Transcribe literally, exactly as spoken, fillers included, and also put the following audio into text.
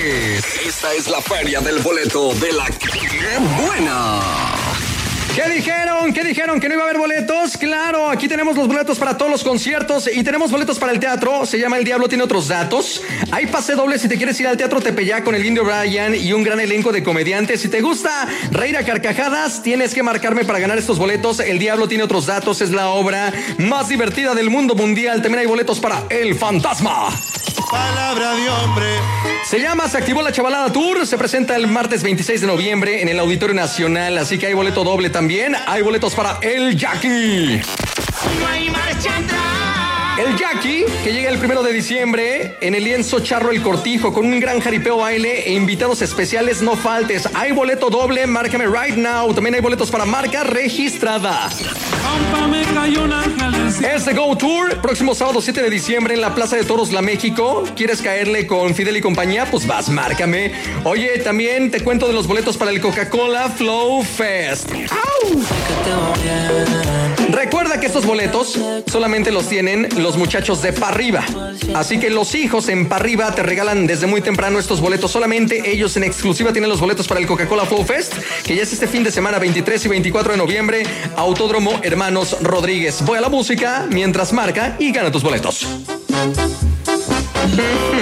Esta es la feria del boleto de la ¡Qué buena! ¿Qué dijeron? ¿Qué dijeron? ¿Que no iba a haber boletos? Claro, aquí tenemos los boletos para todos los conciertos y tenemos boletos para el teatro. Se llama El Diablo Tiene Otros Datos. Hay pase doble si te quieres ir al Teatro Tepeyac con el Indio Bryan y un gran elenco de comediantes. Si te gusta reír a carcajadas, tienes que marcarme para ganar estos boletos. El Diablo Tiene Otros Datos es la obra más divertida del mundo mundial. También hay boletos para El Fantasma. Palabra de hombre. Se llama Se Activó la Chavalada Tour. Se presenta el martes veintiséis de noviembre en el Auditorio Nacional. Así que hay boleto doble también. Hay boletos para El Jackie. No hay marcha atrás. El Jackie, que llega el primero de diciembre en el lienzo Charro El Cortijo con un gran jaripeo baile e invitados especiales. No faltes. Hay boleto doble. Márcame right now. También hay boletos para marca registrada. Este Go Tour, próximo sábado siete de diciembre en la Plaza de Toros La México. ¿Quieres caerle con Fidel y compañía? Pues vas, márcame. Oye, también te cuento de los boletos para el Coca-Cola Flow Fest. ¡Au! Recuerda que estos boletos solamente los tienen los muchachos de Parriba. Así que los hijos en Parriba te regalan desde muy temprano estos boletos. Solamente ellos en exclusiva tienen los boletos para el Coca-Cola Flow Fest, que ya es este fin de semana, veintitrés y veinticuatro de noviembre, Autódromo Hermanos Rodríguez. Voy a la música mientras marca y gana tus boletos.